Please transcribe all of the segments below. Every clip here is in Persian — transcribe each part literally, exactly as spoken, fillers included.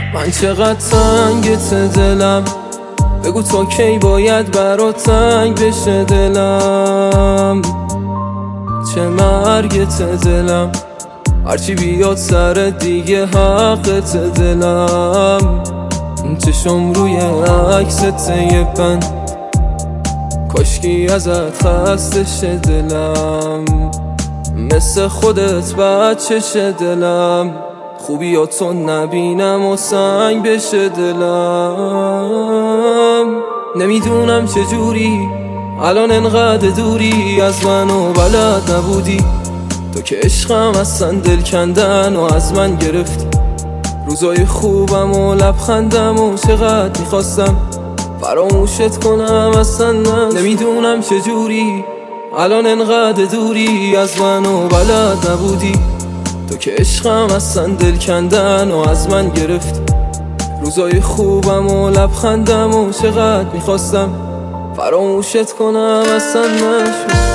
من چقدر تنگت دلم، بگو تا کی باید برات تنگ بشه دلم. چه مرگت دلم، هرچی بیاد سر دیگه حقت دلم. چشم روی عکست یه بند، کاشکی ازت خسته شه دلم. مثل خودت بچه شه دلم، خوبیاتو نبینم و سنگ بشه دلم. نمیدونم چجوری الان انقدر دوری از من و بلد نبودی، تو که عشقم اصلا دل کندن و از من گرفتی. روزای خوبم و لبخندم و چقدر میخواستم فراموشت کنم اصلا من. نمیدونم چجوری الان انقدر دوری از من و بلد نبودی، تو که عشقم اصلا دل کندن و از من گرفتی. روزای خوبم و لبخندم و چقدر میخواستم فراموشت کنم اصلا نشد.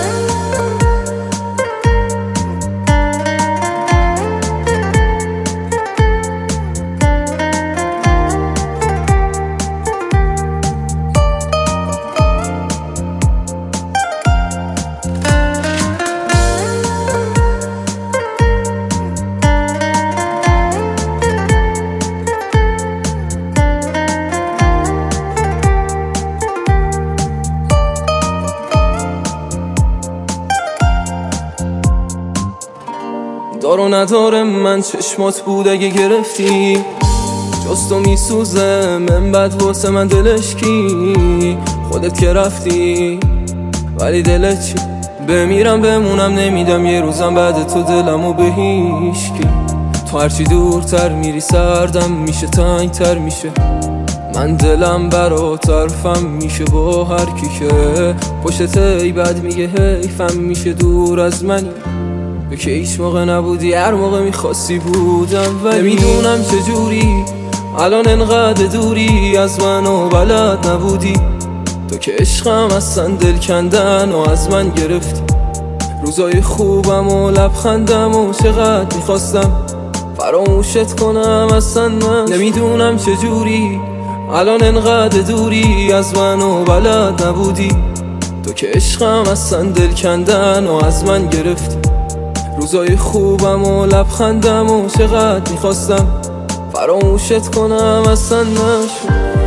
دار و نداره من چشمات بود اگه گرفتی، جز تو میسوزه من بد واسه من دلش کی. خودت که رفتی ولی دلت چی؟ بمیرم بمونم نمیدم یه روزم بعد تو دلمو به هیشکی. تو هرچی دورتر میری سردم میشه تنگتر میشه، من دلم برات طرفم میشه با هر کی که پشت ای بد میگه حیفم میشه دور از منی. تو که هیچ موقع نبودی هر موقع میخواستی بودم، ولی نمیدونم چجوری الان انقدر دوری از من و بلد نبودی، تو که عشقم اصلا دل کندن و از من گرفتی. روزای خوبم و لبخندم و چقدر میخواستم فراموشت کنم اصلا من. نمیدونم چجوری الان انقدر دوری از من و بلد نبودی، تو که عشقم اصلا دل کندن و از من گرفتی. روزای خوبم و لبخندم و چقدر میخواستم فراموشت کنم اصلا نشد.